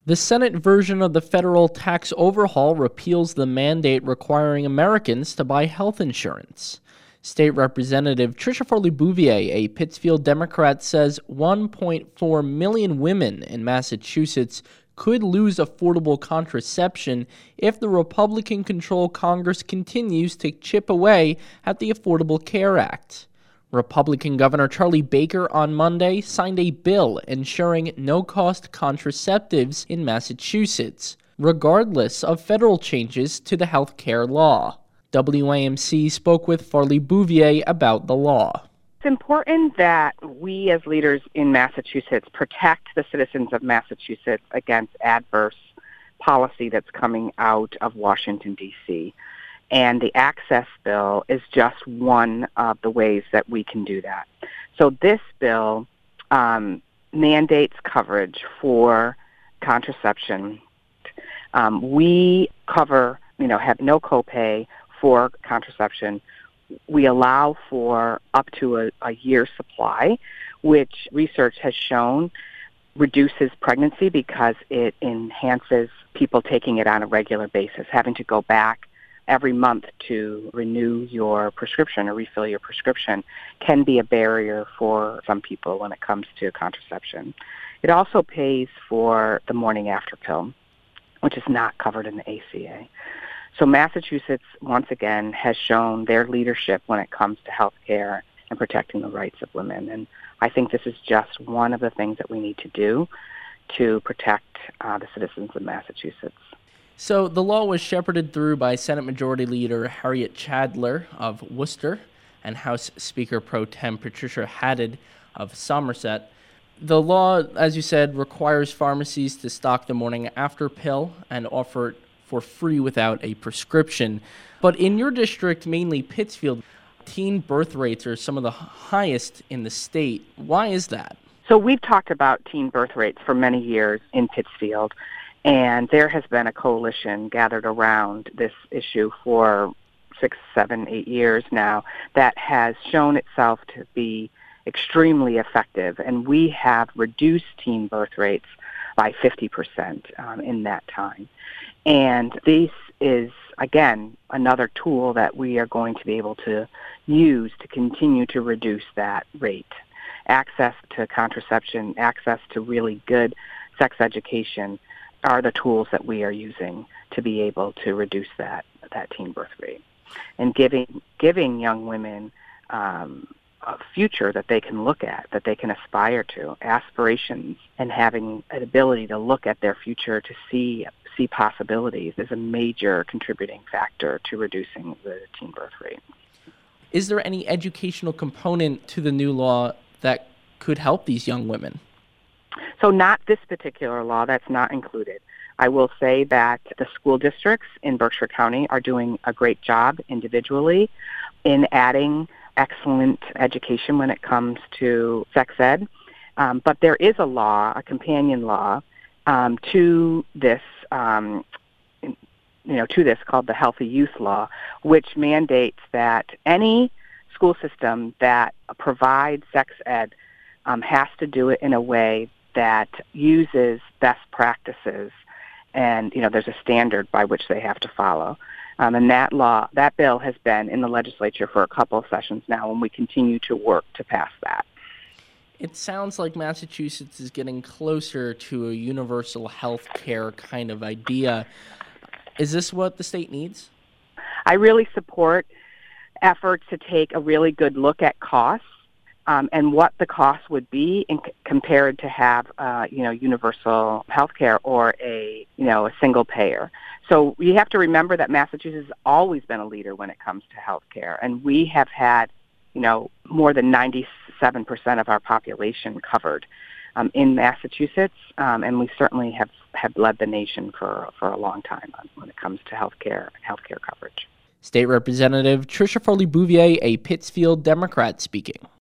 The Senate version of the federal tax overhaul repeals the mandate requiring Americans to buy health insurance. State Representative Tricia Farley-Bouvier, a Pittsfield Democrat, says 1.4 million women in Massachusetts could lose affordable contraception if the Republican-controlled Congress continues to chip away at the Affordable Care Act. Republican Governor Charlie Baker on Monday signed a bill ensuring no-cost contraceptives in Massachusetts, regardless of federal changes to the health care law. WAMC spoke with Farley-Bouvier about the law. It's important that we as leaders in Massachusetts protect the citizens of Massachusetts against adverse policy that's coming out of Washington, D.C., and the Access Bill is just one of the ways that we can do that. So this bill mandates coverage for contraception. We cover, have no copay for contraception. We allow for up to a year's supply, which research has shown reduces pregnancy because it enhances people taking it on a regular basis. Having to go back every month to renew your prescription or refill your prescription can be a barrier for some people when it comes to contraception. It also pays for the morning after pill, which is not covered in the ACA. So Massachusetts, once again, has shown their leadership when it comes to health care and protecting the rights of women. And I think this is just one of the things that we need to do to protect the citizens of Massachusetts. So the law was shepherded through by Senate Majority Leader Harriet Chandler of Worcester and House Speaker Pro Tem Patricia Haddad of Somerset. The law, as you said, requires pharmacies to stock the morning after pill and offer it for free without a prescription. But in your district, mainly Pittsfield, teen birth rates are some of the highest in the state. Why is that? So we've talked about teen birth rates for many years in Pittsfield. And there has been a coalition gathered around this issue for 6, 7, 8 years now that has shown itself to be extremely effective. And we have reduced teen birth rates by 50% in that time. And this is, again, another tool that we are going to be able to use to continue to reduce that rate. Access to contraception, access to really good sex education are the tools that we are using to be able to reduce that teen birth rate, and giving young women a future that they can look at, that they can aspire to, aspirations, and having an ability to look at their future to see possibilities is a major contributing factor to reducing the teen birth rate. Is there any educational component to the new law that could help these young women? So not this particular law, that's not included. I will say that the school districts in Berkshire County are doing a great job individually in adding excellent education when it comes to sex ed. But there is a law, a companion law, to this, called the Healthy Youth Law, which mandates that any school system that provides sex ed has to do it in a way that uses best practices, and there's a standard by which they have to follow. And that bill has been in the legislature for a couple of sessions now, and we continue to work to pass that. It sounds like Massachusetts is getting closer to a universal health care kind of idea. Is this what the state needs? I really support efforts to take a really good look at costs. And what the cost would be compared to have, universal health care or a single payer. So we have to remember that Massachusetts has always been a leader when it comes to health care. And we have had, more than 97% of our population covered in Massachusetts. And we certainly have led the nation for a long time when it comes to health care coverage. State Representative Tricia Farley-Bouvier, a Pittsfield Democrat, speaking.